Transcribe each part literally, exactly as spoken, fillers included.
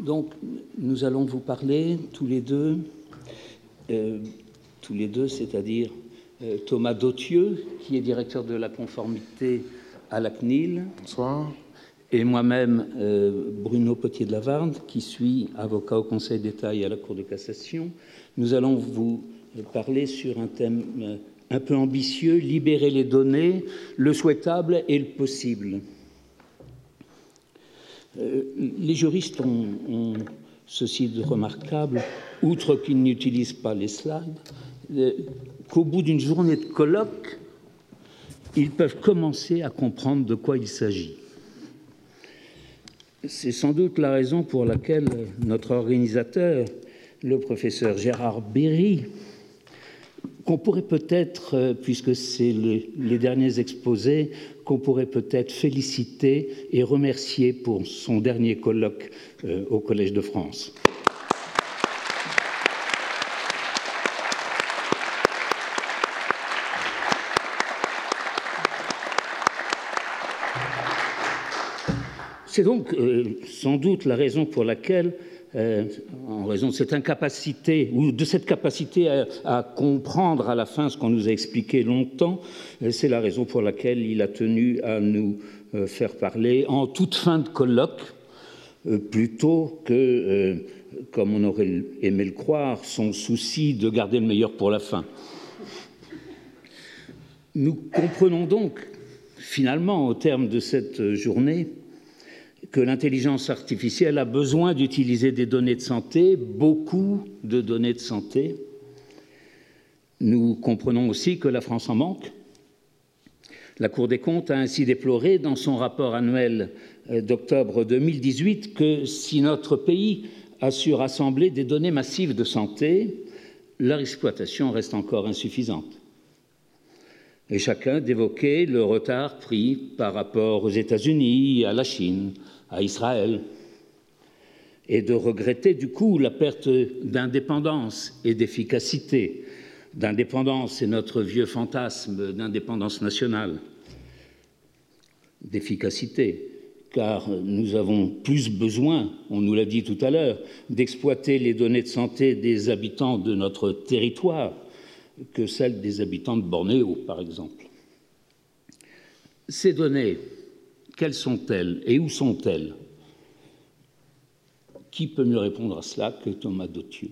Donc, nous allons vous parler tous les deux, euh, tous les deux, c'est-à-dire euh, Thomas Dauthieux, qui est directeur de la conformité à la C N I L. Bonsoir. Et moi-même, euh, Bruno Potier de Lavarde, qui suis avocat au Conseil d'État et à la Cour de cassation. Nous allons vous parler sur un thème euh, un peu ambitieux, libérer les données, le souhaitable et le possible. Euh, les juristes ont, ont ceci de remarquable, outre qu'ils n'utilisent pas les slides, euh, qu'au bout d'une journée de colloque, ils peuvent commencer à comprendre de quoi il s'agit. C'est sans doute la raison pour laquelle notre organisateur, le professeur Gérard Berry, qu'on pourrait peut-être, puisque c'est le, les derniers exposés, qu'on pourrait peut-être féliciter et remercier pour son dernier colloque euh, au Collège de France. C'est donc euh, sans doute la raison pour laquelle, euh, en raison de cette incapacité, ou de cette capacité à, à comprendre à la fin ce qu'on nous a expliqué longtemps, euh, c'est la raison pour laquelle il a tenu à nous euh, faire parler en toute fin de colloque, euh, plutôt que, euh, comme on aurait aimé le croire, son souci de garder le meilleur pour la fin. Nous comprenons donc, finalement, au terme de cette journée, que l'intelligence artificielle a besoin d'utiliser des données de santé, beaucoup de données de santé. Nous comprenons aussi que la France en manque. La Cour des comptes a ainsi déploré dans son rapport annuel d'octobre deux mille dix-huit que si notre pays a su rassembler des données massives de santé, leur exploitation reste encore insuffisante. Et chacun d'évoquer le retard pris par rapport aux États-Unis, à la Chine, à Israël, et de regretter du coup la perte d'indépendance et d'efficacité. D'indépendance, c'est notre vieux fantasme d'indépendance nationale. D'efficacité, car nous avons plus besoin, on nous l'a dit tout à l'heure, d'exploiter les données de santé des habitants de notre territoire que celles des habitants de Bornéo, par exemple. Ces données, quelles sont-elles et où sont-elles? Qui peut mieux répondre à cela que Thomas Dauthieux?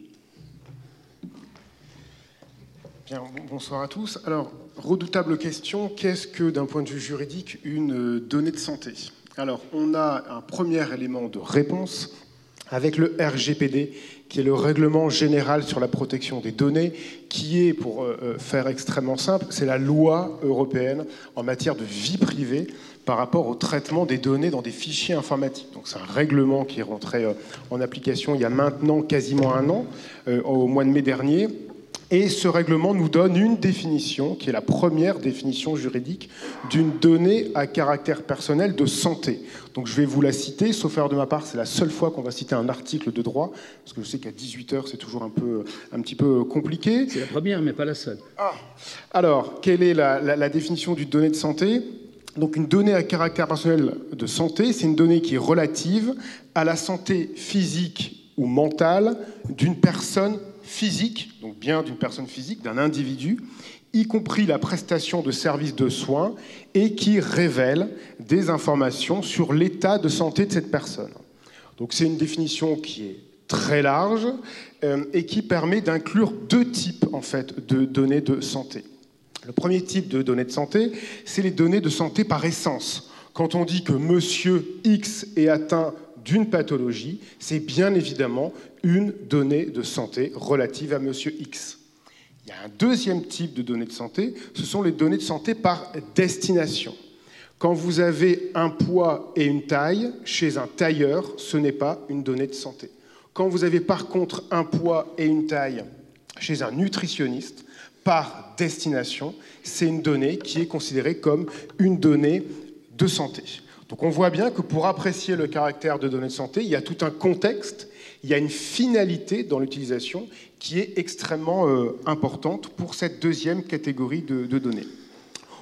Bien, bonsoir à tous. Alors, redoutable question, qu'est-ce que, d'un point de vue juridique, une donnée de santé? Alors, on a un premier élément de réponse avec le R G P D, qui est le Règlement général sur la protection des données, qui est, pour euh, faire extrêmement simple, c'est la loi européenne en matière de vie privée par rapport au traitement des données dans des fichiers informatiques. Donc c'est un règlement qui est rentré euh, en application il y a maintenant quasiment un an, euh, au mois de mai dernier. Et ce règlement nous donne une définition, qui est la première définition juridique d'une donnée à caractère personnel de santé. Donc je vais vous la citer, sauf erreur de ma part, c'est la seule fois qu'on va citer un article de droit, parce que je sais qu'à dix-huit heures, c'est toujours un, peu, un petit peu compliqué. C'est la première, mais pas la seule. Ah. Alors, quelle est la, la, la définition d'une donnée de santé? Donc une donnée à caractère personnel de santé, c'est une donnée qui est relative à la santé physique ou mentale d'une personne physique, donc bien d'une personne physique, d'un individu, y compris la prestation de services de soins, et qui révèle des informations sur l'état de santé de cette personne. Donc c'est une définition qui est très large euh, et qui permet d'inclure deux types en fait, de données de santé. Le premier type de données de santé, c'est les données de santé par essence. Quand on dit que monsieur X est atteint d'une pathologie, c'est bien évidemment une donnée de santé relative à monsieur X. Il y a un deuxième type de données de santé, ce sont les données de santé par destination. Quand vous avez un poids et une taille chez un tailleur, ce n'est pas une donnée de santé. Quand vous avez par contre un poids et une taille chez un nutritionniste, par destination, c'est une donnée qui est considérée comme une donnée de santé. Donc on voit bien que pour apprécier le caractère de données de santé, il y a tout un contexte, il y a une finalité dans l'utilisation qui est extrêmement euh, importante pour cette deuxième catégorie de, de données.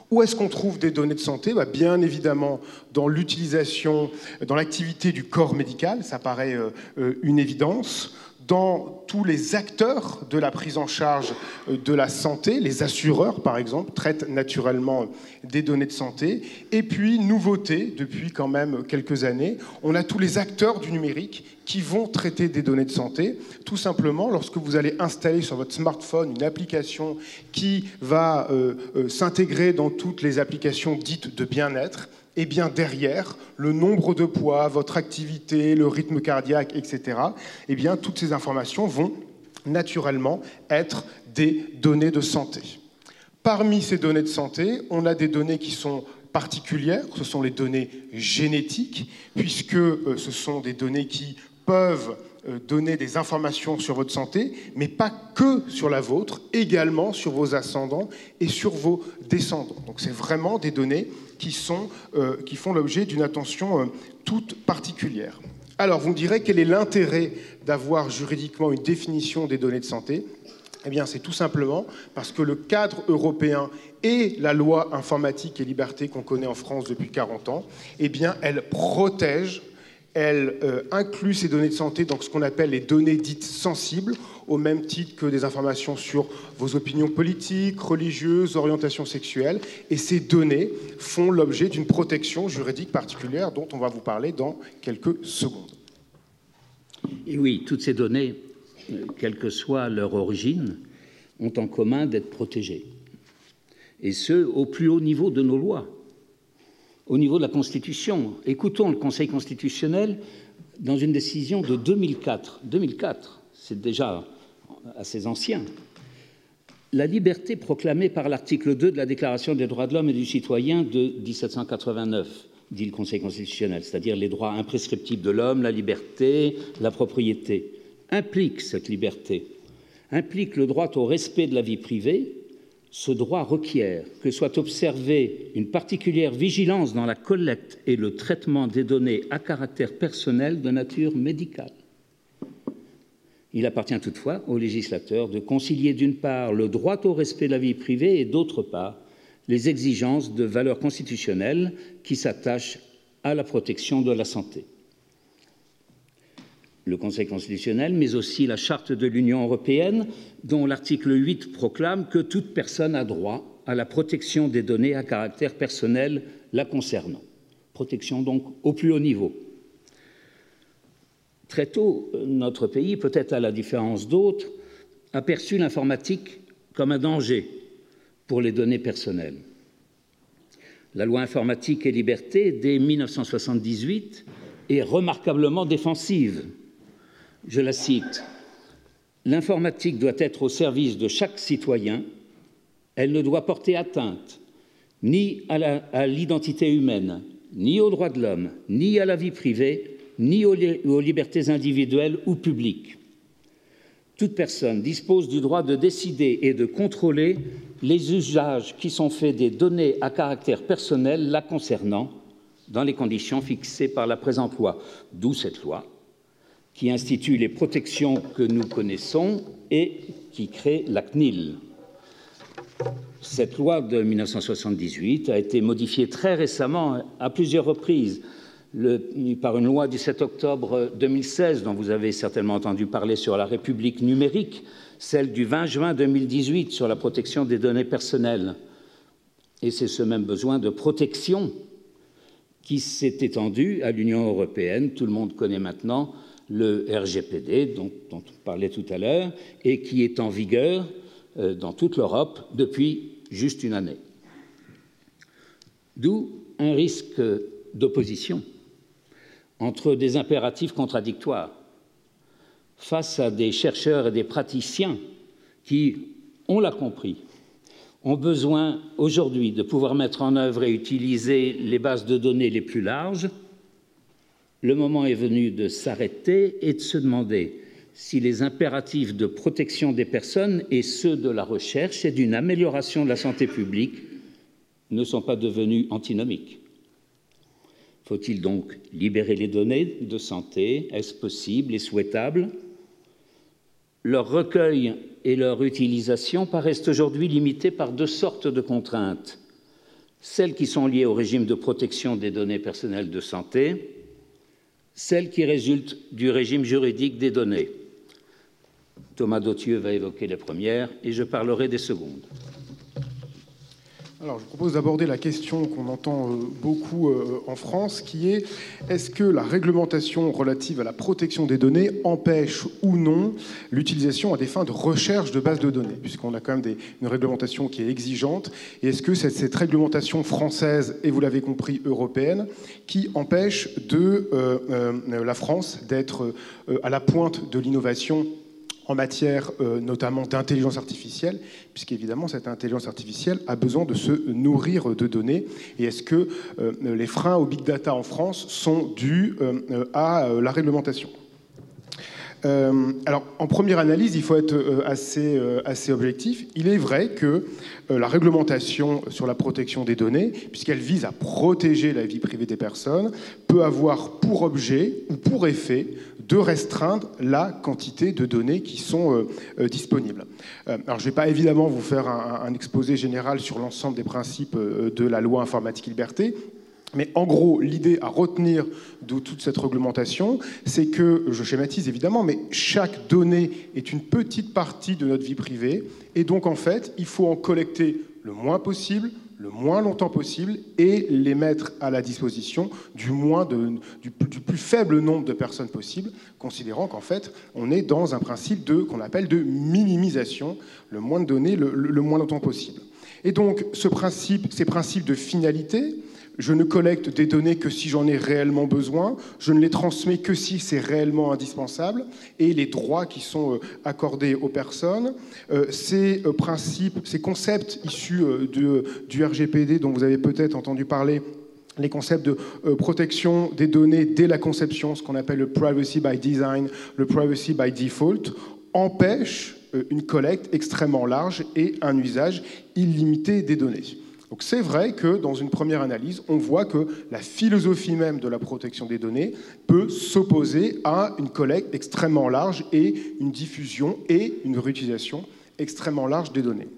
Où est-ce qu'on trouve des données de santé? Bah, bien évidemment dans l'utilisation, dans l'activité du corps médical, ça paraît euh, une évidence. Dans tous les acteurs de la prise en charge de la santé, les assureurs par exemple traitent naturellement des données de santé. Et puis, nouveauté, depuis quand même quelques années, on a tous les acteurs du numérique qui vont traiter des données de santé. Tout simplement, lorsque vous allez installer sur votre smartphone une application qui va euh, euh, s'intégrer dans toutes les applications dites de bien-être, et bien derrière, le nombre de poids, votre activité, le rythme cardiaque, et cetera, et bien toutes ces informations vont naturellement être des données de santé. Parmi ces données de santé, on a des données qui sont particulières, ce sont les données génétiques, puisque euh, ce sont des données qui peuvent donner des informations sur votre santé, mais pas que sur la vôtre, également sur vos ascendants et sur vos descendants. Donc c'est vraiment des données qui, sont, euh, qui font l'objet d'une attention euh, toute particulière. Alors vous me direz, quel est l'intérêt d'avoir juridiquement une définition des données de santé? Eh bien c'est tout simplement parce que le cadre européen et la loi informatique et liberté qu'on connaît en France depuis quarante ans, eh bien elle protège. Elle euh, inclut ces données de santé dans ce qu'on appelle les données dites sensibles, au même titre que des informations sur vos opinions politiques, religieuses, orientations sexuelles. Et ces données font l'objet d'une protection juridique particulière dont on va vous parler dans quelques secondes. Et oui, toutes ces données, quelle que soit leur origine, ont en commun d'être protégées. Et ce, au plus haut niveau de nos lois. Au niveau de la Constitution, écoutons le Conseil constitutionnel dans une décision de deux mille quatre. deux mille quatre, c'est déjà assez ancien. La liberté proclamée par l'article deux de la Déclaration des droits de l'homme et du citoyen de dix-sept cent quatre-vingt-neuf, dit le Conseil constitutionnel, c'est-à-dire les droits imprescriptibles de l'homme, la liberté, la propriété, implique cette liberté, implique le droit au respect de la vie privée. Ce droit requiert que soit observée une particulière vigilance dans la collecte et le traitement des données à caractère personnel de nature médicale. Il appartient toutefois au législateur de concilier d'une part le droit au respect de la vie privée et d'autre part les exigences de valeur constitutionnelle qui s'attachent à la protection de la santé. Le Conseil constitutionnel, mais aussi la Charte de l'Union européenne, dont l'article huit proclame que toute personne a droit à la protection des données à caractère personnel la concernant. Protection donc au plus haut niveau. Très tôt, notre pays, peut-être à la différence d'autres, a perçu l'informatique comme un danger pour les données personnelles. La loi informatique et liberté, dès mille neuf cent soixante-dix-huit, est remarquablement défensive. Je la cite, « L'informatique doit être au service de chaque citoyen. Elle ne doit porter atteinte ni à, la, à l'identité humaine, ni aux droits de l'homme, ni à la vie privée, ni aux, li- aux libertés individuelles ou publiques. Toute personne dispose du droit de décider et de contrôler les usages qui sont faits des données à caractère personnel la concernant dans les conditions fixées par la présente loi. » D'où cette loi qui institue les protections que nous connaissons et qui crée la C N I L. Cette loi de mille neuf cent soixante-dix-huit a été modifiée très récemment à plusieurs reprises le, par une loi du sept octobre deux mille seize, dont vous avez certainement entendu parler, sur la République numérique, celle du vingt juin deux mille dix-huit sur la protection des données personnelles. Et c'est ce même besoin de protection qui s'est étendu à l'Union européenne. Tout le monde connaît maintenant le R G P D, dont, dont on parlait tout à l'heure, et qui est en vigueur euh, dans toute l'Europe depuis juste une année. D'où un risque d'opposition entre des impératifs contradictoires face à des chercheurs et des praticiens qui, on l'a compris, ont besoin aujourd'hui de pouvoir mettre en œuvre et utiliser les bases de données les plus larges. Le moment est venu de s'arrêter et de se demander si les impératifs de protection des personnes et ceux de la recherche et d'une amélioration de la santé publique ne sont pas devenus antinomiques. Faut-il donc libérer les données de santé? Est-ce possible et souhaitable? Leur recueil et leur utilisation paraissent aujourd'hui limités par deux sortes de contraintes. celles qui sont liées au régime de protection des données personnelles de santé, celles qui résultent du régime juridique des données. Thomas Dottieux va évoquer les premières et je parlerai des secondes. Alors, je propose d'aborder la question qu'on entend beaucoup en France, qui est est-ce que la réglementation relative à la protection des données empêche ou non l'utilisation à des fins de recherche de bases de données, puisqu'on a quand même des, une réglementation qui est exigeante, et est-ce que c'est cette réglementation française, et vous l'avez compris, européenne, qui empêche de, euh, euh, la France d'être euh, à la pointe de l'innovation en matière euh, notamment d'intelligence artificielle, puisqu'évidemment cette intelligence artificielle a besoin de se nourrir de données. Et est-ce que euh, les freins au big data en France sont dus euh, à euh, la réglementation ? Euh, alors, en première analyse, il faut être euh, assez, euh, assez objectif. Il est vrai que euh, la réglementation sur la protection des données, puisqu'elle vise à protéger la vie privée des personnes, peut avoir pour objet ou pour effet de restreindre la quantité de données qui sont euh, euh, disponibles. Euh, alors, je ne vais pas évidemment vous faire un, un exposé général sur l'ensemble des principes euh, de la loi informatique liberté, mais en gros, l'idée à retenir de toute cette réglementation, c'est que, je schématise évidemment, mais chaque donnée est une petite partie de notre vie privée, et donc en fait, il faut en collecter le moins possible, le moins longtemps possible, et les mettre à la disposition du, moins de, du, du plus faible nombre de personnes possible, considérant qu'en fait, on est dans un principe de, qu'on appelle de minimisation, le moins de données, le, le, le moins longtemps possible. Et donc, ce principe, ces principes de finalité, je ne collecte des données que si j'en ai réellement besoin, je ne les transmets que si c'est réellement indispensable, et les droits qui sont accordés aux personnes, ces principes, ces concepts issus de, du R G P D dont vous avez peut-être entendu parler, les concepts de protection des données dès la conception, ce qu'on appelle le privacy by design, le privacy by default, empêchent une collecte extrêmement large et un usage illimité des données. Donc c'est vrai que dans une première analyse, on voit que la philosophie même de la protection des données peut s'opposer à une collecte extrêmement large et une diffusion et une réutilisation extrêmement large des données.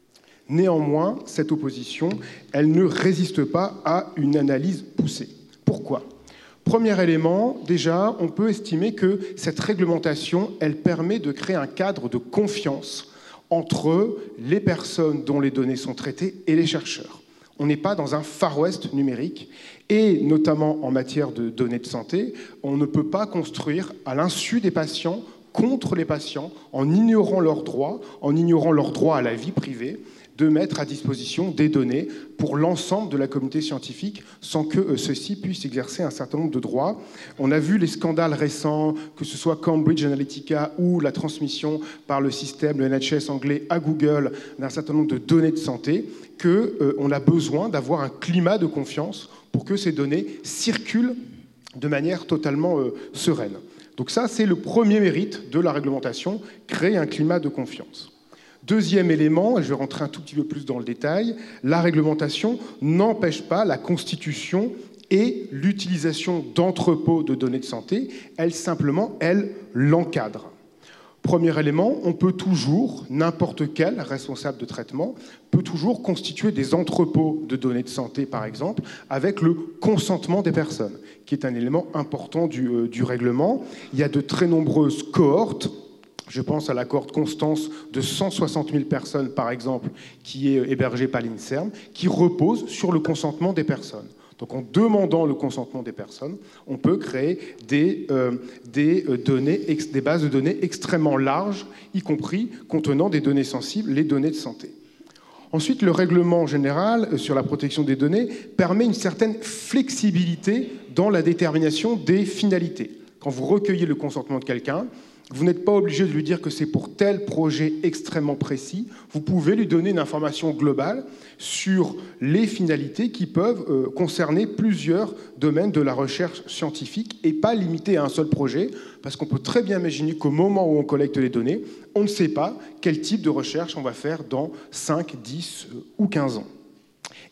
Néanmoins, cette opposition, elle ne résiste pas à une analyse poussée. Pourquoi ? Premier élément, déjà, on peut estimer que cette réglementation, elle permet de créer un cadre de confiance entre les personnes dont les données sont traitées et les chercheurs. On n'est pas dans un Far West numérique, et notamment en matière de données de santé, on ne peut pas construire à l'insu des patients, contre les patients, en ignorant leurs droits, en ignorant leurs droits à la vie privée, de mettre à disposition des données pour l'ensemble de la communauté scientifique sans que ceux-ci puissent exercer un certain nombre de droits. On a vu les scandales récents, que ce soit Cambridge Analytica ou la transmission par le système, le N H S anglais, à Google d'un certain nombre de données de santé, qu'on euh, a besoin d'avoir un climat de confiance pour que ces données circulent de manière totalement euh, sereine. Donc ça, c'est le premier mérite de la réglementation, créer un climat de confiance. Deuxième élément, et je vais rentrer un tout petit peu plus dans le détail, la réglementation n'empêche pas la constitution et l'utilisation d'entrepôts de données de santé, elle simplement, elle l'encadre. Premier élément, on peut toujours, n'importe quel responsable de traitement, peut toujours constituer des entrepôts de données de santé, par exemple, avec le consentement des personnes, qui est un élément important du, euh, du règlement. Il y a de très nombreuses cohortes. Je pense à la cohorte Constance de cent soixante mille personnes, par exemple, qui est hébergée par l'INSERM, qui repose sur le consentement des personnes. Donc en demandant le consentement des personnes, on peut créer des, euh, des, données, des bases de données extrêmement larges, y compris contenant des données sensibles, les données de santé. Ensuite, le règlement général sur la protection des données permet une certaine flexibilité dans la détermination des finalités. Quand vous recueillez le consentement de quelqu'un, vous n'êtes pas obligé de lui dire que c'est pour tel projet extrêmement précis. Vous pouvez lui donner une information globale sur les finalités qui peuvent euh, concerner plusieurs domaines de la recherche scientifique et pas limiter à un seul projet, parce qu'on peut très bien imaginer qu'au moment où on collecte les données, on ne sait pas quel type de recherche on va faire dans cinq, dix ou quinze ans.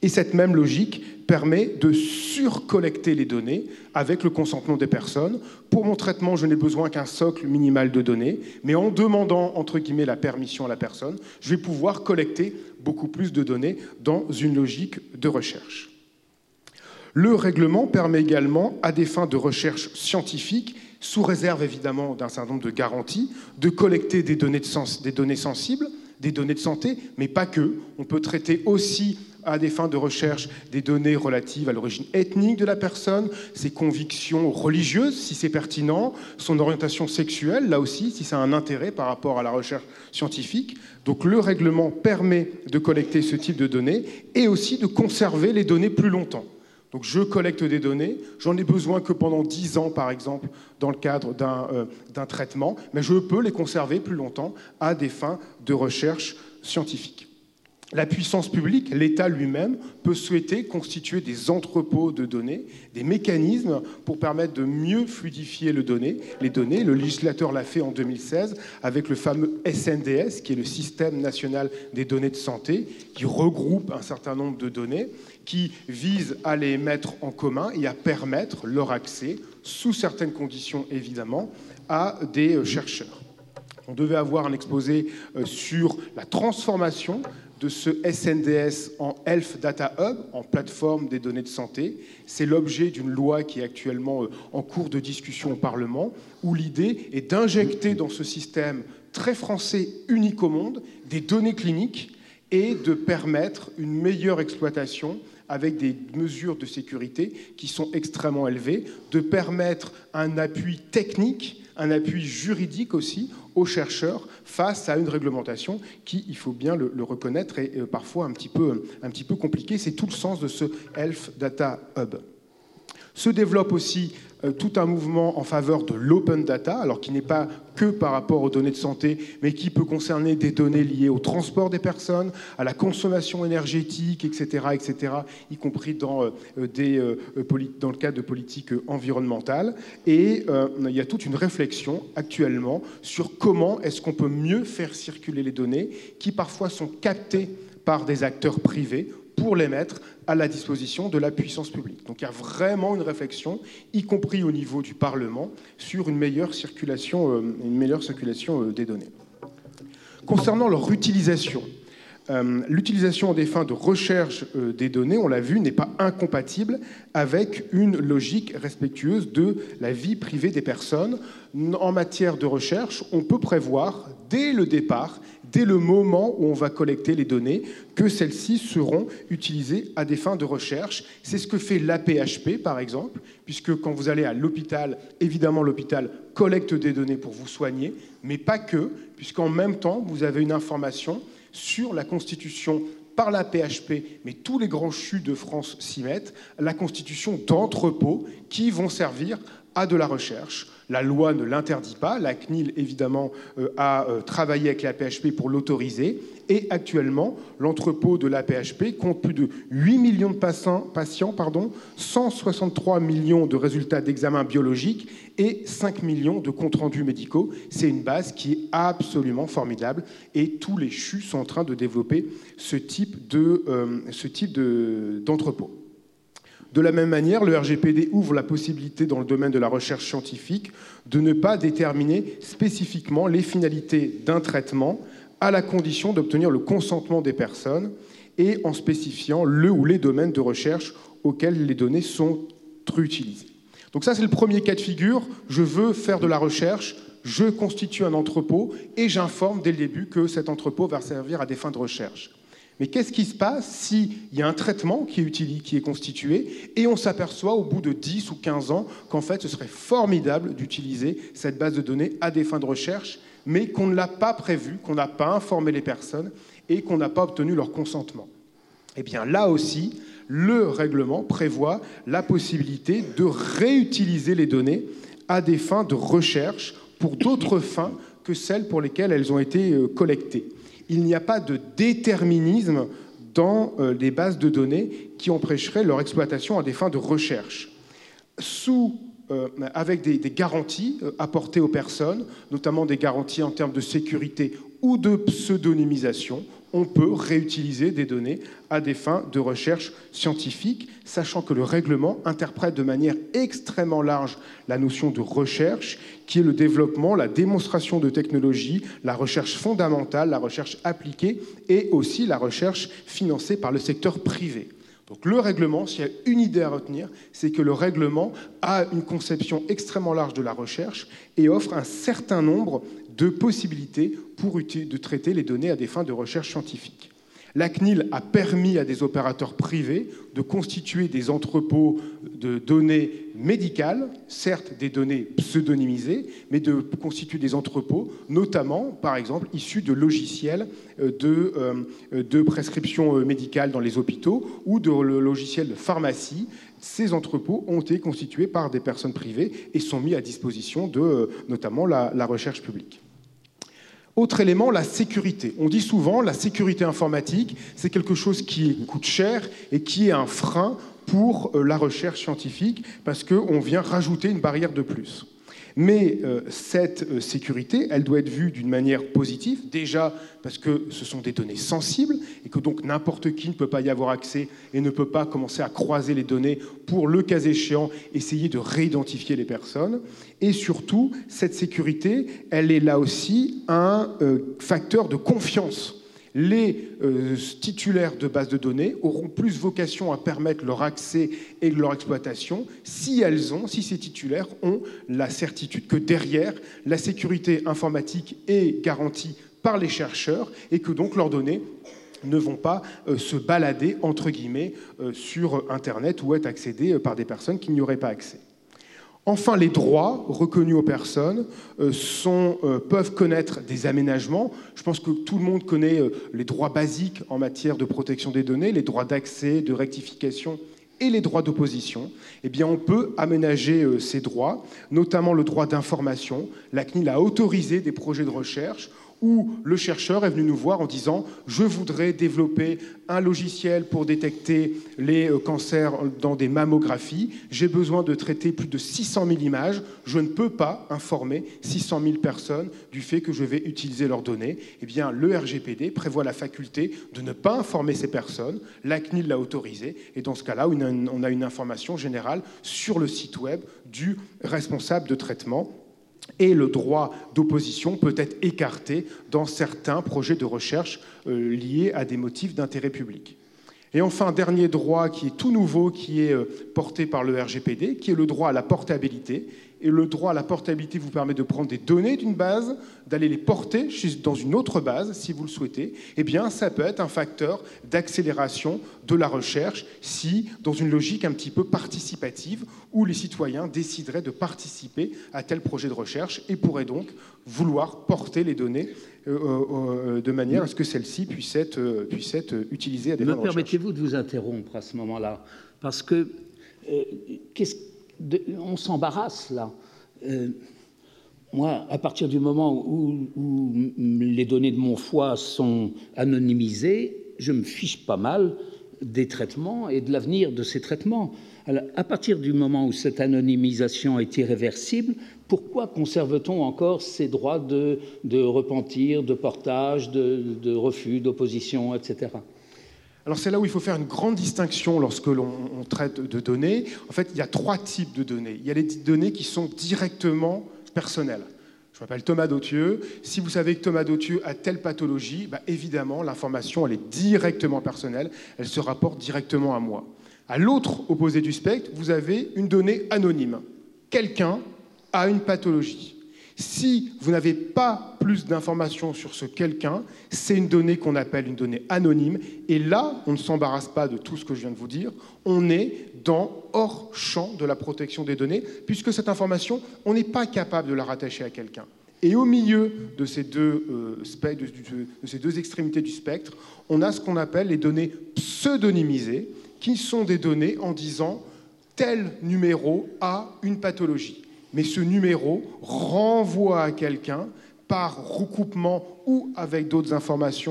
Et cette même logique permet de surcollecter les données avec le consentement des personnes. Pour mon traitement, je n'ai besoin qu'un socle minimal de données, mais en demandant, entre guillemets, la permission à la personne, je vais pouvoir collecter beaucoup plus de données dans une logique de recherche. Le règlement permet également, à des fins de recherche scientifique, sous réserve évidemment d'un certain nombre de garanties, de collecter des données, de sens, des données sensibles, des données de santé, mais pas que. On peut traiter aussi, à des fins de recherche, des données relatives à l'origine ethnique de la personne, ses convictions religieuses, si c'est pertinent, son orientation sexuelle, là aussi, si ça a un intérêt par rapport à la recherche scientifique. Donc le règlement permet de collecter ce type de données et aussi de conserver les données plus longtemps. Donc je collecte des données, j'en ai besoin que pendant dix ans, par exemple, dans le cadre d'un euh, d'un traitement, mais je peux les conserver plus longtemps à des fins de recherche scientifique. La puissance publique, l'État lui-même, peut souhaiter constituer des entrepôts de données, des mécanismes pour permettre de mieux fluidifier le données, les données. Le législateur l'a fait en deux mille seize avec le fameux S N D S, qui est le Système national des données de santé, qui regroupe un certain nombre de données, qui vise à les mettre en commun et à permettre leur accès, sous certaines conditions évidemment, à des chercheurs. On devait avoir un exposé sur la transformation de ce S N D S en Health Data Hub, en plateforme des données de santé. C'est l'objet d'une loi qui est actuellement en cours de discussion au Parlement, où l'idée est d'injecter dans ce système très français, unique au monde, des données cliniques et de permettre une meilleure exploitation avec des mesures de sécurité qui sont extrêmement élevées, de permettre un appui technique, un appui juridique aussi aux chercheurs face à une réglementation qui, il faut bien le, le reconnaître, est euh, parfois un petit peu, un petit peu compliquée. C'est tout le sens de ce Health Data Hub. Se développe aussi euh, tout un mouvement en faveur de l'open data, alors qui n'est pas que par rapport aux données de santé, mais qui peut concerner des données liées au transport des personnes, à la consommation énergétique, et cetera, et cetera, y compris dans, euh, des, euh, dans le cadre de politiques environnementales. Et euh, il y a toute une réflexion actuellement sur comment est-ce qu'on peut mieux faire circuler les données qui parfois sont captées par des acteurs privés pour les mettre à la disposition de la puissance publique. Donc il y a vraiment une réflexion, y compris au niveau du Parlement, sur une meilleure circulation, euh, une meilleure circulation euh, des données. Concernant leur utilisation, euh, l'utilisation à des fins de recherche euh, des données, on l'a vu, n'est pas incompatible avec une logique respectueuse de la vie privée des personnes. En matière de recherche, on peut prévoir dès le départ, dès le moment où on va collecter les données, que celles-ci seront utilisées à des fins de recherche. C'est ce que fait l'A P H P, par exemple, puisque quand vous allez à l'hôpital, évidemment, l'hôpital collecte des données pour vous soigner, mais pas que, puisqu'en même temps, vous avez une information sur la constitution par l'A P H P, mais tous les grands C H U de France s'y mettent, la constitution d'entrepôts qui vont servir à de la recherche. La loi ne l'interdit pas, la C N I L évidemment euh, a euh, travaillé avec l'A P H P pour l'autoriser, et actuellement l'entrepôt de l'A P H P compte plus de huit millions de patients, patients pardon, cent soixante-trois millions de résultats d'examens biologiques et cinq millions de comptes rendus médicaux. C'est une base qui est absolument formidable et tous les C H U sont en train de développer ce type de, euh, ce type de, d'entrepôt. De la même manière, le R G P D ouvre la possibilité dans le domaine de la recherche scientifique de ne pas déterminer spécifiquement les finalités d'un traitement à la condition d'obtenir le consentement des personnes et en spécifiant le ou les domaines de recherche auxquels les données sont utilisées. Donc ça, c'est le premier cas de figure. Je veux faire de la recherche, je constitue un entrepôt et j'informe dès le début que cet entrepôt va servir à des fins de recherche. Mais qu'est-ce qui se passe s'il y a un traitement qui est, utilisé, qui est constitué et on s'aperçoit au bout de dix ou quinze ans qu'en fait ce serait formidable d'utiliser cette base de données à des fins de recherche, mais qu'on ne l'a pas prévu, qu'on n'a pas informé les personnes et qu'on n'a pas obtenu leur consentement. Eh bien là aussi, le règlement prévoit la possibilité de réutiliser les données à des fins de recherche pour d'autres fins que celles pour lesquelles elles ont été collectées. Il n'y a pas de déterminisme dans euh, les bases de données qui empêcherait leur exploitation à des fins de recherche. Sous, euh, avec des, des garanties euh, apportées aux personnes, notamment des garanties en termes de sécurité ou de pseudonymisation, on peut réutiliser des données à des fins de recherche scientifique, sachant que le règlement interprète de manière extrêmement large la notion de recherche, qui est le développement, la démonstration de technologies, la recherche fondamentale, la recherche appliquée et aussi la recherche financée par le secteur privé. Donc le règlement, s'il y a une idée à retenir, c'est que le règlement a une conception extrêmement large de la recherche et offre un certain nombre de possibilités pour de traiter les données à des fins de recherche scientifique. La C N I L a permis à des opérateurs privés de constituer des entrepôts de données médicales, certes des données pseudonymisées, mais de constituer des entrepôts, notamment, par exemple, issus de logiciels de, de prescription médicale dans les hôpitaux ou de logiciels de pharmacie. Ces entrepôts ont été constitués par des personnes privées et sont mis à disposition de, notamment, la, la recherche publique. Autre élément, la sécurité. On dit souvent la sécurité informatique, c'est quelque chose qui coûte cher et qui est un frein pour la recherche scientifique parce qu'on vient rajouter une barrière de plus. Mais euh, cette euh, sécurité, elle doit être vue d'une manière positive, déjà parce que ce sont des données sensibles et que donc n'importe qui ne peut pas y avoir accès et ne peut pas commencer à croiser les données pour, le cas échéant, essayer de réidentifier les personnes. Et surtout, cette sécurité, elle est là aussi un euh, facteur de confiance. Les euh, titulaires de bases de données auront plus vocation à permettre leur accès et leur exploitation si elles ont, si ces titulaires ont la certitude que derrière, la sécurité informatique est garantie par les chercheurs et que donc leurs données ne vont pas euh, se balader, entre guillemets, euh, sur Internet ou être accédées par des personnes qui n'y auraient pas accès. Enfin, les droits reconnus aux personnes euh, sont, euh, peuvent connaître des aménagements. Je pense que tout le monde connaît euh, les droits basiques en matière de protection des données, les droits d'accès, de rectification et les droits d'opposition. Eh bien, on peut aménager euh, ces droits, notamment le droit d'information. La C N I L a autorisé des projets de recherche où le chercheur est venu nous voir en disant « Je voudrais développer un logiciel pour détecter les cancers dans des mammographies. J'ai besoin de traiter plus de six cent mille images. Je ne peux pas informer six cent mille personnes du fait que je vais utiliser leurs données. » Eh bien, le R G P D prévoit la faculté de ne pas informer ces personnes. La C N I L l'a autorisé. Et dans ce cas-là, on a une information générale sur le site web du responsable de traitement. Et le droit d'opposition peut être écarté dans certains projets de recherche euh, liés à des motifs d'intérêt public. Et enfin, dernier droit qui est tout nouveau, qui est euh, porté par le R G P D, qui est le droit à la portabilité. Et le droit à la portabilité vous permet de prendre des données d'une base, d'aller les porter dans une autre base, si vous le souhaitez. Eh bien, ça peut être un facteur d'accélération de la recherche, si, dans une logique un petit peu participative, où les citoyens décideraient de participer à tel projet de recherche et pourraient donc vouloir porter les données euh, euh, de manière à ce que celles-ci puissent être, euh, puissent être utilisées à des fins de recherche. Me permettez-vous de vous interrompre à ce moment-là? Parce que, euh, qu'est-ce De, on s'embarrasse là. Euh, moi, à partir du moment où, où les données de mon foie sont anonymisées, je me fiche pas mal des traitements et de l'avenir de ces traitements. Alors, à partir du moment où cette anonymisation est irréversible, pourquoi conserve-t-on encore ces droits de, de repentir, de portage, de, de refus, d'opposition, et cetera? Alors c'est là où il faut faire une grande distinction lorsque l'on traite de données. En fait, il y a trois types de données. Il y a les données qui sont directement personnelles. Je m'appelle Thomas Dautieux. Si vous savez que Thomas Dautieux a telle pathologie, bah évidemment, l'information, elle est directement personnelle. Elle se rapporte directement à moi. À l'autre opposé du spectre, vous avez une donnée anonyme. Quelqu'un a une pathologie. Si vous n'avez pas plus d'informations sur ce quelqu'un, c'est une donnée qu'on appelle une donnée anonyme. Et là, on ne s'embarrasse pas de tout ce que je viens de vous dire. On est dans hors champ de la protection des données, puisque cette information, on n'est pas capable de la rattacher à quelqu'un. Et au milieu de ces deux, euh, spectres, de, de, de ces deux extrémités du spectre, on a ce qu'on appelle les données pseudonymisées, qui sont des données en disant tel numéro a une pathologie. Mais ce numéro renvoie à quelqu'un par recoupement ou avec d'autres informations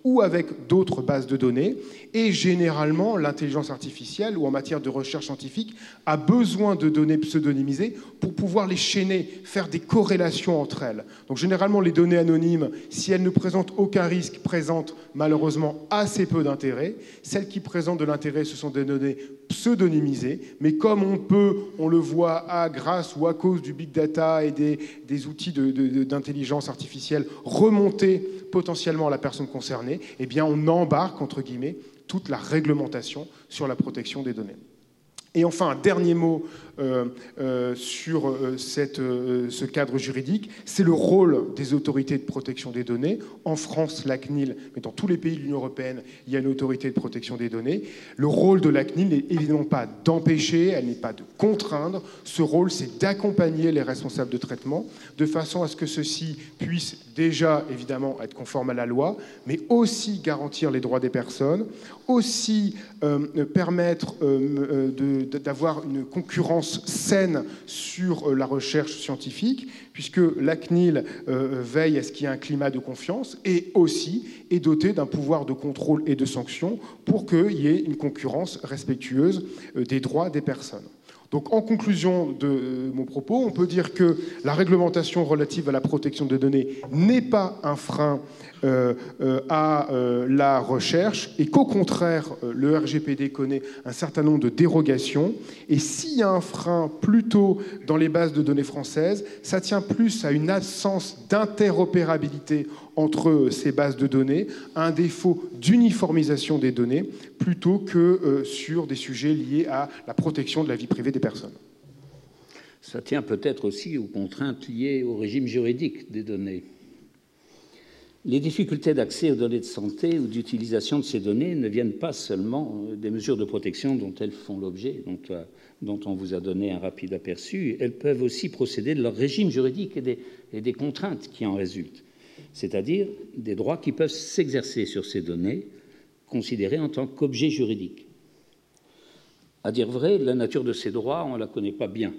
ou avec d'autres bases de données. Et généralement, l'intelligence artificielle, ou en matière de recherche scientifique, a besoin de données pseudonymisées pour pouvoir les chaîner, faire des corrélations entre elles. Donc généralement, les données anonymes, si elles ne présentent aucun risque, présentent malheureusement assez peu d'intérêt. Celles qui présentent de l'intérêt, ce sont des données pseudonymisées. Mais comme on peut, on le voit à, grâce ou à cause du big data et des, des outils de, de, d'intelligence artificielle, remonter potentiellement à la personne concernée, eh bien on embarque, entre guillemets, toute la réglementation sur la protection des données. Et enfin, un dernier mot euh, euh, sur euh, cette, euh, ce cadre juridique, c'est le rôle des autorités de protection des données. En France, la C N I L, mais dans tous les pays de l'Union européenne, il y a une autorité de protection des données. Le rôle de la C N I L n'est évidemment pas d'empêcher, elle n'est pas de contraindre. Ce rôle, c'est d'accompagner les responsables de traitement, de façon à ce que ceux-ci puissent déjà, évidemment, être conformes à la loi, mais aussi garantir les droits des personnes, aussi euh, permettre euh, de d'avoir une concurrence saine sur la recherche scientifique, puisque la C N I L euh, veille à ce qu'il y ait un climat de confiance et aussi est dotée d'un pouvoir de contrôle et de sanction pour qu'il y ait une concurrence respectueuse des droits des personnes. Donc, en conclusion de mon propos, on peut dire que la réglementation relative à la protection des données n'est pas un frein euh, euh, à euh, la recherche et qu'au contraire, le R G P D connaît un certain nombre de dérogations. Et s'il y a un frein plutôt dans les bases de données françaises, ça tient plus à une absence d'interopérabilité entre ces bases de données, à un défaut d'uniformisation des données, plutôt que euh, sur des sujets liés à la protection de la vie privée des personnes. Ça tient peut-être aussi aux contraintes liées au régime juridique des données. Les difficultés d'accès aux données de santé ou d'utilisation de ces données ne viennent pas seulement des mesures de protection dont elles font l'objet, dont, dont on vous a donné un rapide aperçu. Elles peuvent aussi procéder de leur régime juridique et des, et des contraintes qui en résultent, c'est-à-dire des droits qui peuvent s'exercer sur ces données, considérées en tant qu'objet juridique. À dire vrai, la nature de ces droits, on ne la connaît pas bien.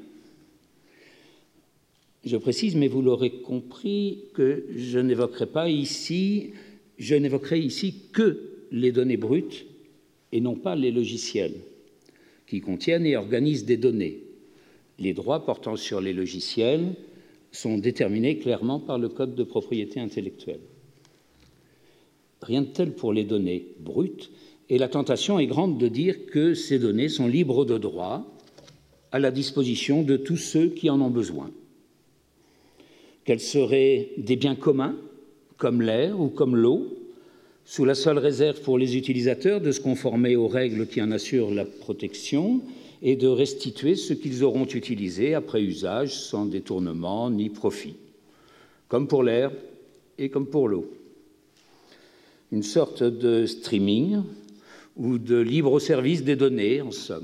Je précise, mais vous l'aurez compris, que je n'évoquerai pas ici, je n'évoquerai ici que les données brutes et non pas les logiciels qui contiennent et organisent des données. Les droits portant sur les logiciels sont déterminés clairement par le Code de propriété intellectuelle. Rien de tel pour les données brutes, et la tentation est grande de dire que ces données sont libres de droit à la disposition de tous ceux qui en ont besoin. Qu'elles seraient des biens communs, comme l'air ou comme l'eau, sous la seule réserve pour les utilisateurs de se conformer aux règles qui en assurent la protection et de restituer ce qu'ils auront utilisé après usage sans détournement ni profit, comme pour l'air et comme pour l'eau. Une sorte de streaming ou de libre service des données, en somme.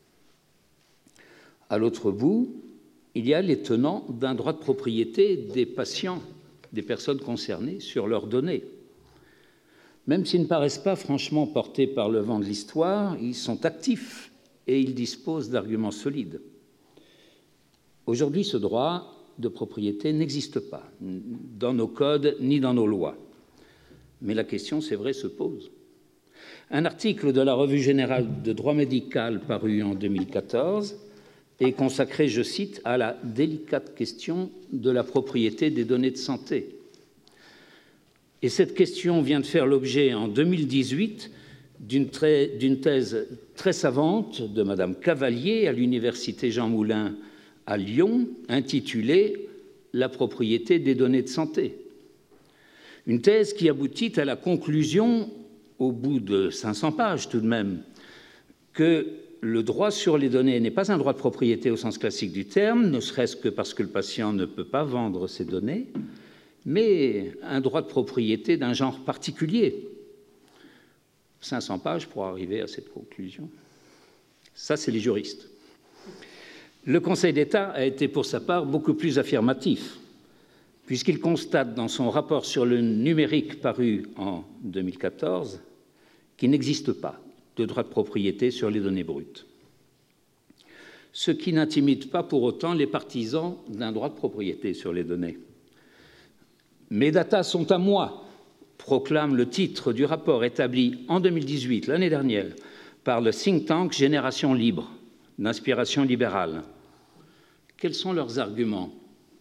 À l'autre bout, il y a les tenants d'un droit de propriété des patients, des personnes concernées, sur leurs données. Même s'ils ne paraissent pas franchement portés par le vent de l'histoire, ils sont actifs et ils disposent d'arguments solides. Aujourd'hui, ce droit de propriété n'existe pas dans nos codes ni dans nos lois. Mais la question, c'est vrai, se pose. Un article de la Revue générale de droit médical paru en deux mille quatorze est consacré, je cite, à la délicate question de la propriété des données de santé. Et cette question vient de faire l'objet en deux mille dix-huit d'une, très, d'une thèse très savante de Madame Cavalier à l'Université Jean Moulin à Lyon, intitulée « La propriété des données de santé ». Une thèse qui aboutit à la conclusion, au bout de cinq cents pages tout de même, que le droit sur les données n'est pas un droit de propriété au sens classique du terme, ne serait-ce que parce que le patient ne peut pas vendre ses données, mais un droit de propriété d'un genre particulier. cinq cents pages pour arriver à cette conclusion. Ça, c'est les juristes. Le Conseil d'État a été, pour sa part, beaucoup plus affirmatif, puisqu'il constate dans son rapport sur le numérique paru en deux mille quatorze qu'il n'existe pas de droit de propriété sur les données brutes. Ce qui n'intimide pas pour autant les partisans d'un droit de propriété sur les données. Mes data sont à moi, proclame le titre du rapport établi en deux mille dix-huit, l'année dernière, par le think tank Génération Libre, d'inspiration libérale. Quels sont leurs arguments?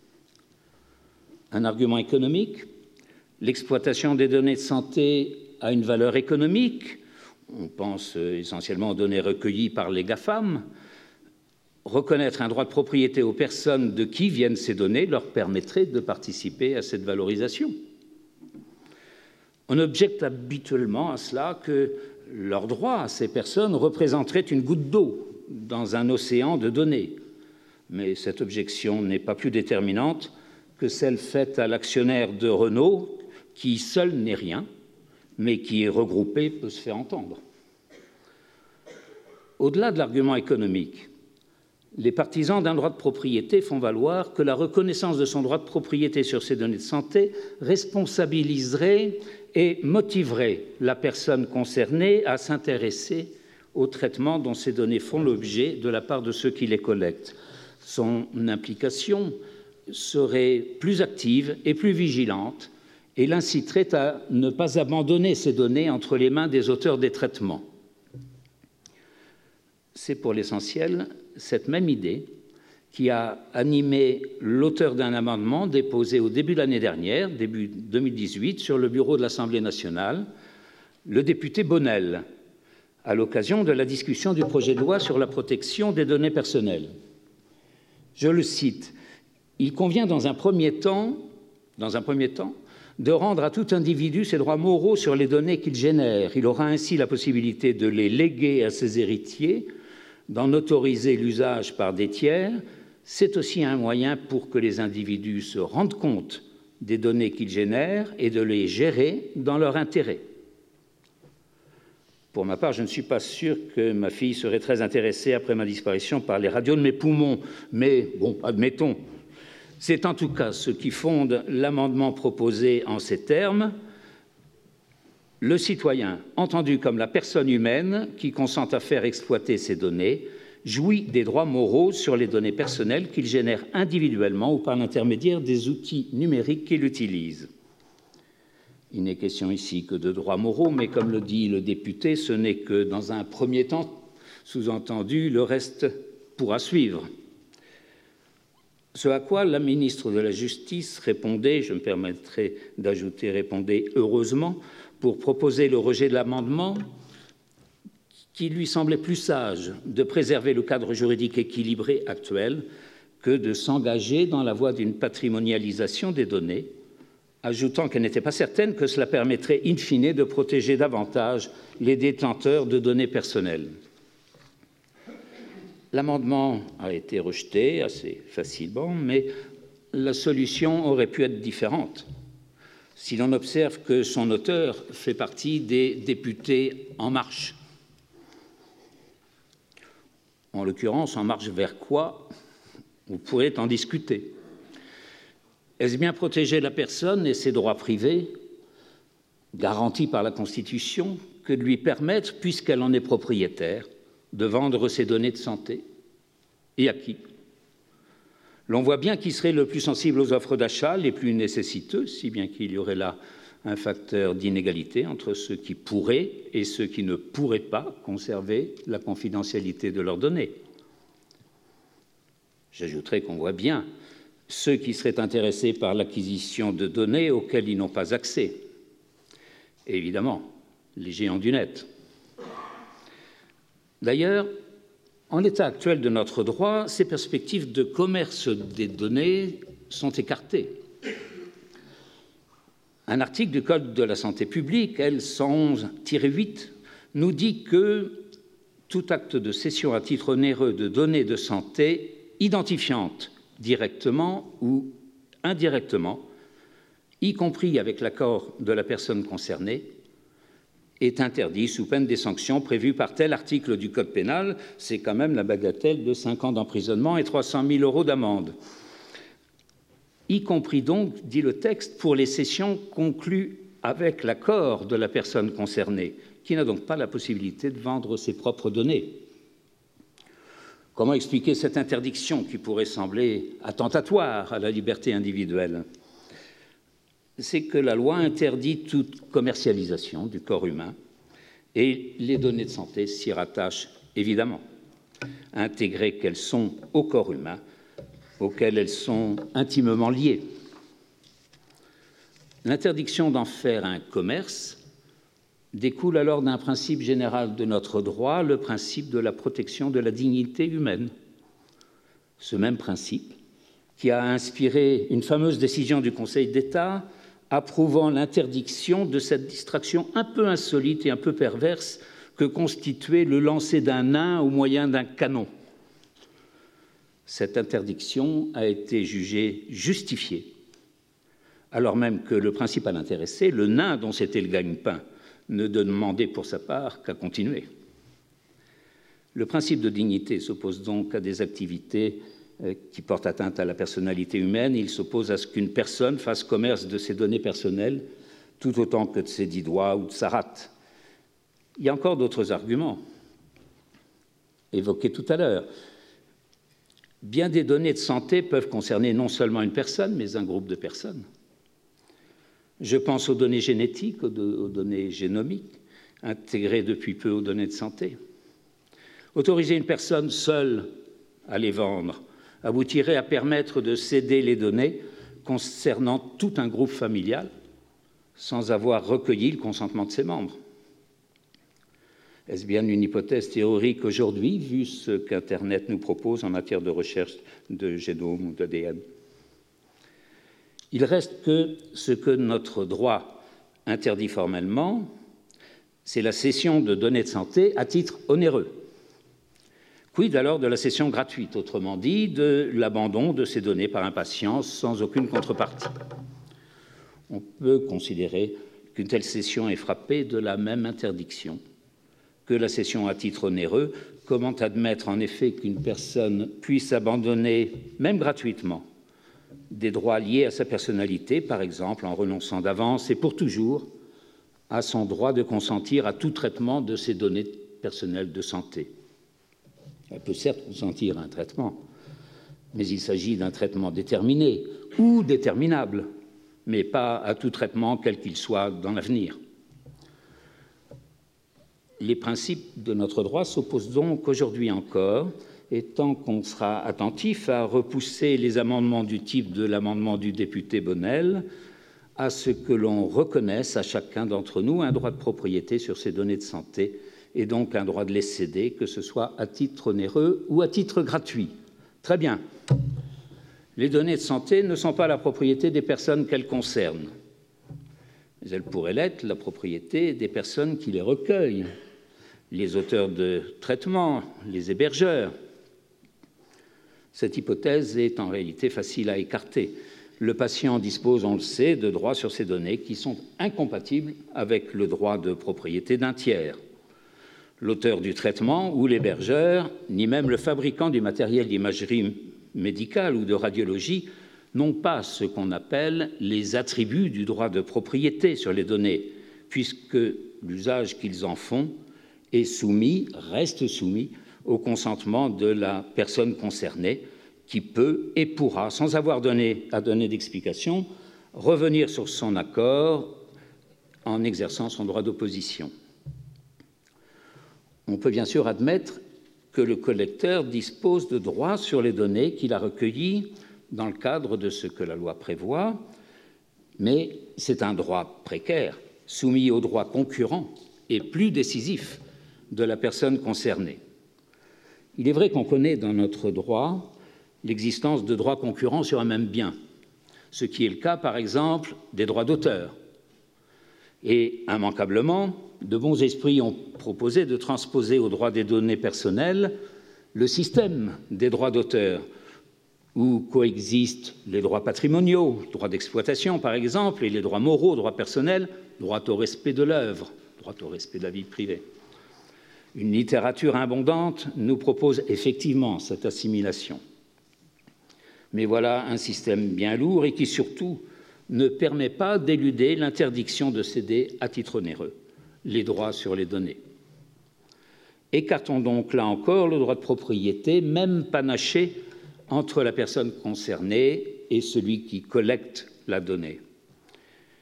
Un argument économique, l'exploitation des données de santé a une valeur économique, on pense essentiellement aux données recueillies par les GAFAM. Reconnaître un droit de propriété aux personnes de qui viennent ces données leur permettrait de participer à cette valorisation. On objecte habituellement à cela que leur droit à ces personnes représenterait une goutte d'eau dans un océan de données. Mais cette objection n'est pas plus déterminante que celle faite à l'actionnaire de Renault, qui seul n'est rien, mais qui, regroupé, peut se faire entendre. Au-delà de l'argument économique, les partisans d'un droit de propriété font valoir que la reconnaissance de son droit de propriété sur ces données de santé responsabiliserait et motiverait la personne concernée à s'intéresser au traitement dont ces données font l'objet de la part de ceux qui les collectent. Son implication serait plus active et plus vigilante et l'inciterait à ne pas abandonner ces données entre les mains des auteurs des traitements. C'est pour l'essentiel cette même idée qui a animé l'auteur d'un amendement déposé au début de l'année dernière, début deux mille dix-huit, sur le bureau de l'Assemblée nationale, le député Bonnel, à l'occasion de la discussion du projet de loi sur la protection des données personnelles. Je le cite, « Il convient dans un premier temps, dans un premier temps, de rendre à tout individu ses droits moraux sur les données qu'il génère. Il aura ainsi la possibilité de les léguer à ses héritiers, d'en autoriser l'usage par des tiers. C'est aussi un moyen pour que les individus se rendent compte des données qu'ils génèrent et de les gérer dans leur intérêt. » Pour ma part, je ne suis pas sûr que ma fille serait très intéressée après ma disparition par les radios de mes poumons, mais bon, admettons. C'est en tout cas ce qui fonde l'amendement proposé en ces termes. Le citoyen, entendu comme la personne humaine qui consent à faire exploiter ces données, jouit des droits moraux sur les données personnelles qu'il génère individuellement ou par l'intermédiaire des outils numériques qu'il utilise. Il n'est question ici que de droits moraux, mais comme le dit le député, ce n'est que dans un premier temps, sous-entendu, le reste pourra suivre. Ce à quoi la ministre de la Justice répondait, je me permettrai d'ajouter répondait heureusement, pour proposer le rejet de l'amendement qui lui semblait plus sage de préserver le cadre juridique équilibré actuel que de s'engager dans la voie d'une patrimonialisation des données, ajoutant qu'elle n'était pas certaine que cela permettrait in fine de protéger davantage les détenteurs de données personnelles. L'amendement a été rejeté assez facilement, mais la solution aurait pu être différente si l'on observe que son auteur fait partie des députés En Marche. En l'occurrence, En Marche vers quoi? Vous pourrez en discuter. Est-ce bien protéger la personne et ses droits privés, garantis par la Constitution, que de lui permettre, puisqu'elle en est propriétaire, de vendre ses données de santé? Et à qui? L'on voit bien qui serait le plus sensible aux offres d'achat, les plus nécessiteux, si bien qu'il y aurait là un facteur d'inégalité entre ceux qui pourraient et ceux qui ne pourraient pas conserver la confidentialité de leurs données. J'ajouterai qu'on voit bien ceux qui seraient intéressés par l'acquisition de données auxquelles ils n'ont pas accès. Et évidemment, les géants du net. D'ailleurs, en l'état actuel de notre droit, ces perspectives de commerce des données sont écartées. Un article du Code de la santé publique, L cent onze tiret huit, nous dit que tout acte de cession à titre onéreux de données de santé identifiantes directement ou indirectement, y compris avec l'accord de la personne concernée, est interdit sous peine des sanctions prévues par tel article du Code pénal. C'est quand même la bagatelle de cinq ans d'emprisonnement et trois cent mille euros d'amende. Y compris donc, dit le texte, pour les cessions conclues avec l'accord de la personne concernée, qui n'a donc pas la possibilité de vendre ses propres données. Comment expliquer cette interdiction qui pourrait sembler attentatoire à la liberté individuelle? c'est que la loi interdit toute commercialisation du corps humain et les données de santé s'y rattachent évidemment, intégrées qu'elles sont au corps humain, auxquelles elles sont intimement liées. L'interdiction d'en faire un commerce découle alors d'un principe général de notre droit, le principe de la protection de la dignité humaine. Ce même principe qui a inspiré une fameuse décision du Conseil d'État approuvant l'interdiction de cette distraction un peu insolite et un peu perverse que constituait le lancer d'un nain au moyen d'un canon. Cette interdiction a été jugée justifiée, alors même que le principal intéressé, le nain dont c'était le gagne-pain, ne demandait pour sa part qu'à continuer. Le principe de dignité s'oppose donc à des activités qui portent atteinte à la personnalité humaine. Il s'oppose à ce qu'une personne fasse commerce de ses données personnelles tout autant que de ses dix doigts ou de sa rate. Il y a encore d'autres arguments évoqués tout à l'heure. Bien des données de santé peuvent concerner non seulement une personne, mais un groupe de personnes. Je pense aux données génétiques, aux, do- aux données génomiques, intégrées depuis peu aux données de santé. Autoriser une personne seule à les vendre aboutirait à permettre de céder les données concernant tout un groupe familial sans avoir recueilli le consentement de ses membres. Est-ce bien une hypothèse théorique aujourd'hui, vu ce qu'Internet nous propose en matière de recherche de génome ou d'A D N ? Il reste que ce que notre droit interdit formellement, c'est la cession de données de santé à titre onéreux. Quid alors de la cession gratuite, autrement dit, de l'abandon de ces données par un patient sans aucune contrepartie ? On peut considérer qu'une telle cession est frappée de la même interdiction que la cession à titre onéreux. Comment admettre en effet qu'une personne puisse abandonner, même gratuitement, des droits liés à sa personnalité, par exemple en renonçant d'avance et pour toujours à son droit de consentir à tout traitement de ses données personnelles de santé. Elle peut certes consentir à un traitement, mais il s'agit d'un traitement déterminé ou déterminable, mais pas à tout traitement quel qu'il soit dans l'avenir. Les principes de notre droit s'opposent donc aujourd'hui encore, et tant qu'on sera attentif à repousser les amendements du type de l'amendement du député Bonnel, à ce que l'on reconnaisse à chacun d'entre nous un droit de propriété sur ces données de santé, et donc un droit de les céder, que ce soit à titre onéreux ou à titre gratuit. Très bien. Les données de santé ne sont pas la propriété des personnes qu'elles concernent, mais elles pourraient l'être la propriété des personnes qui les recueillent, les auteurs de traitements, les hébergeurs. Cette hypothèse est en réalité facile à écarter. Le patient dispose, on le sait, de droits sur ces données qui sont incompatibles avec le droit de propriété d'un tiers. L'auteur du traitement ou l'hébergeur, ni même le fabricant du matériel d'imagerie médicale ou de radiologie, n'ont pas ce qu'on appelle les attributs du droit de propriété sur les données, puisque l'usage qu'ils en font est soumis, reste soumis au consentement de la personne concernée, qui peut et pourra, sans avoir donné, à donner d'explication, revenir sur son accord en exerçant son droit d'opposition. On peut bien sûr admettre que le collecteur dispose de droits sur les données qu'il a recueillies dans le cadre de ce que la loi prévoit, mais c'est un droit précaire, soumis au droit concurrent et plus décisif de la personne concernée. Il est vrai qu'on connaît dans notre droit l'existence de droits concurrents sur un même bien, ce qui est le cas, par exemple, des droits d'auteur. Et, immanquablement, de bons esprits ont proposé de transposer au droit des données personnelles le système des droits d'auteur, où coexistent les droits patrimoniaux, droits d'exploitation, par exemple, et les droits moraux, droits personnels, droit au respect de l'œuvre, droit au respect de la vie privée. Une littérature abondante nous propose effectivement cette assimilation. Mais voilà un système bien lourd et qui, surtout, ne permet pas d'éluder l'interdiction de céder à titre onéreux les droits sur les données. Écartons donc là encore le droit de propriété, même panaché, entre la personne concernée et celui qui collecte la donnée.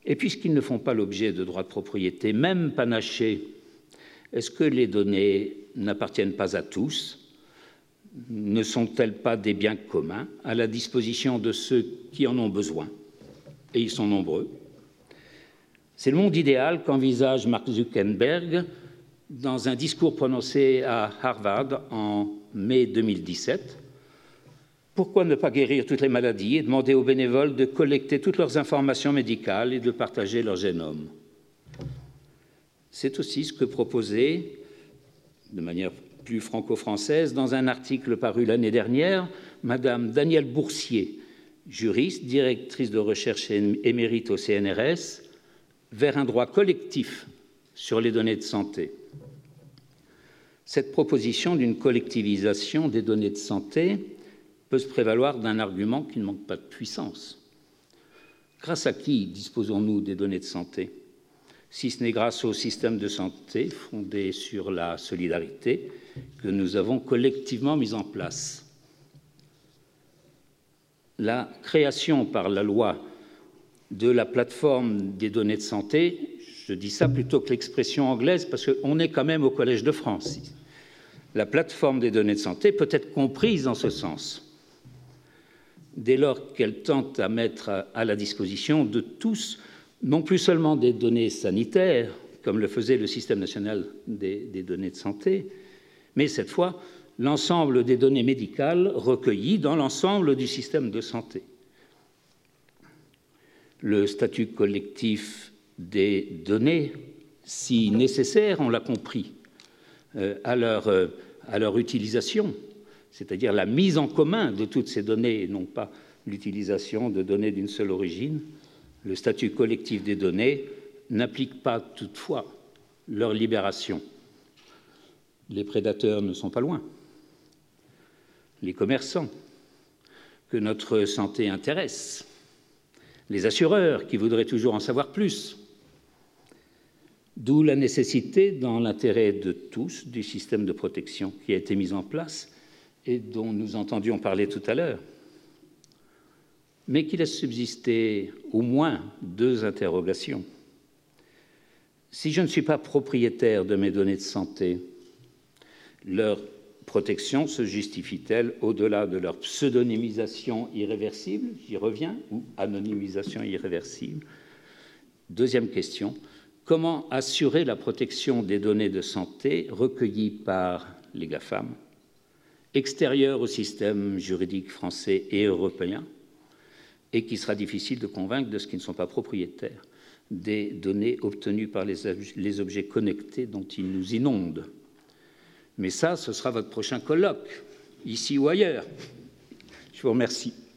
Et puisqu'ils ne font pas l'objet de droits de propriété, même panachés, est-ce que les données n'appartiennent pas à tous? Ne sont-elles pas des biens communs à la disposition de ceux qui en ont besoin? Et ils sont nombreux. C'est le monde idéal qu'envisage Mark Zuckerberg dans un discours prononcé à Harvard en mai deux mille dix-sept. Pourquoi ne pas guérir toutes les maladies et demander aux bénévoles de collecter toutes leurs informations médicales et de partager leur génome? C'est aussi ce que proposait, de manière plus franco-française, dans un article paru l'année dernière, Madame Danielle Boursier, juriste, directrice de recherche émérite au C N R S, vers un droit collectif sur les données de santé. Cette proposition d'une collectivisation des données de santé peut se prévaloir d'un argument qui ne manque pas de puissance. Grâce à qui disposons-nous des données de santé, si ce n'est grâce au système de santé fondé sur la solidarité que nous avons collectivement mis en place? La création par la loi de la plateforme des données de santé, je dis ça plutôt que l'expression anglaise parce qu'on est quand même au Collège de France. La plateforme des données de santé peut être comprise dans ce sens, dès lors qu'elle tente à mettre à la disposition de tous, non plus seulement des données sanitaires, comme le faisait le système national des, des données de santé, mais cette fois, l'ensemble des données médicales recueillies dans l'ensemble du système de santé. Le statut collectif des données, si nécessaire, on l'a compris, euh, à, leur, euh, à leur utilisation, c'est-à-dire la mise en commun de toutes ces données et non pas l'utilisation de données d'une seule origine, le statut collectif des données n'implique pas toutefois leur libération. Les prédateurs ne sont pas loin. Les commerçants que notre santé intéresse, les assureurs qui voudraient toujours en savoir plus. D'où la nécessité, dans l'intérêt de tous, du système de protection qui a été mis en place et dont nous entendions parler tout à l'heure, mais qui laisse subsister au moins deux interrogations. Si je ne suis pas propriétaire de mes données de santé, leur protection se justifie-t-elle au-delà de leur pseudonymisation irréversible, j'y reviens, ou anonymisation irréversible? Deuxième question, comment assurer la protection des données de santé recueillies par les GAFAM, extérieures au système juridique français et européen, et qui sera difficile de convaincre de ce qui ne sont pas propriétaires des données obtenues par les, les objets connectés dont ils nous inondent? Mais ça, ce sera votre prochain colloque, ici ou ailleurs. Je vous remercie.